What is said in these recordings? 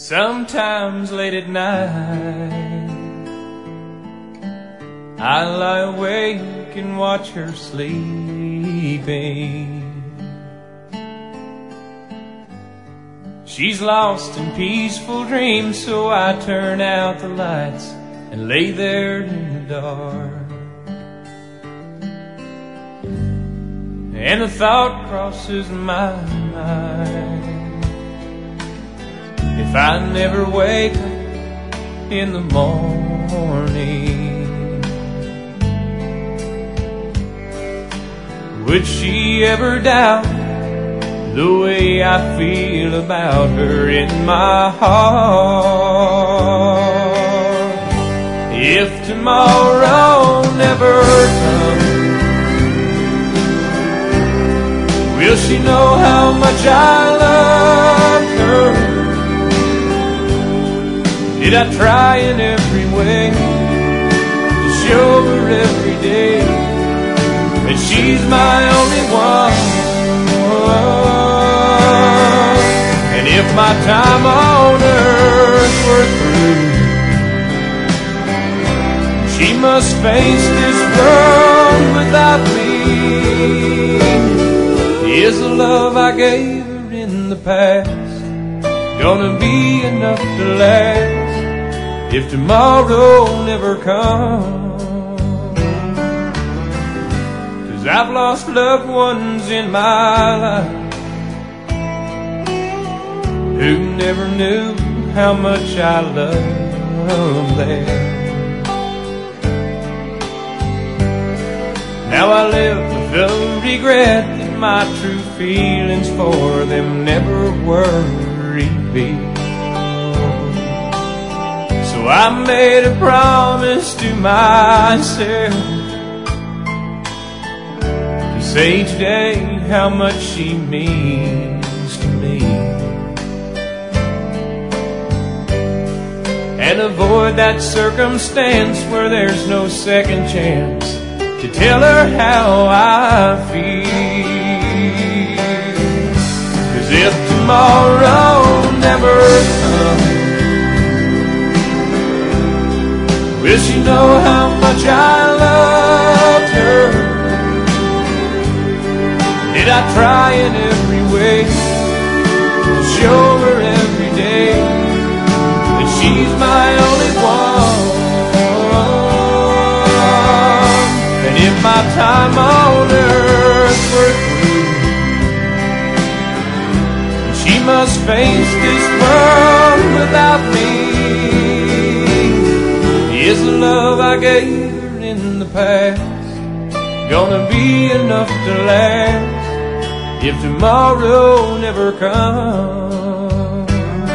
Sometimes late at night I lie awake and watch her sleeping. She's lost in peaceful dreams, so I turn out the lights and lay there in the dark. And the thought crosses my mind, if I never wake up in the morning, would she ever doubt the way I feel about her in my heart? If tomorrow never comes, will she know how much I love her? Did I try in every way to show her every day that she's my only one? And if my time on earth were through, she must face this world without me. Is the love I gave her in the past gonna be enough to last if tomorrow never comes? 'Cause I've lost loved ones in my life who never knew how much I loved them. Now I live with the regret that my true feelings for them never were revealed. So I made a promise to myself to say each day how much she means to me, and avoid that circumstance where there's no second chance to tell her how I feel. 'Cause if tomorrow never comes, will she know how much I loved her? Did I try in every way to show her every day that she's my only one? And if my time on earth were through, she must face this world without me. Is the love I gave her in the past gonna be enough to last if tomorrow never comes?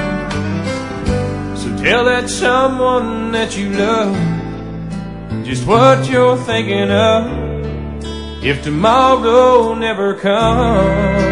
So tell that someone that you love just what you're thinking of if tomorrow never comes.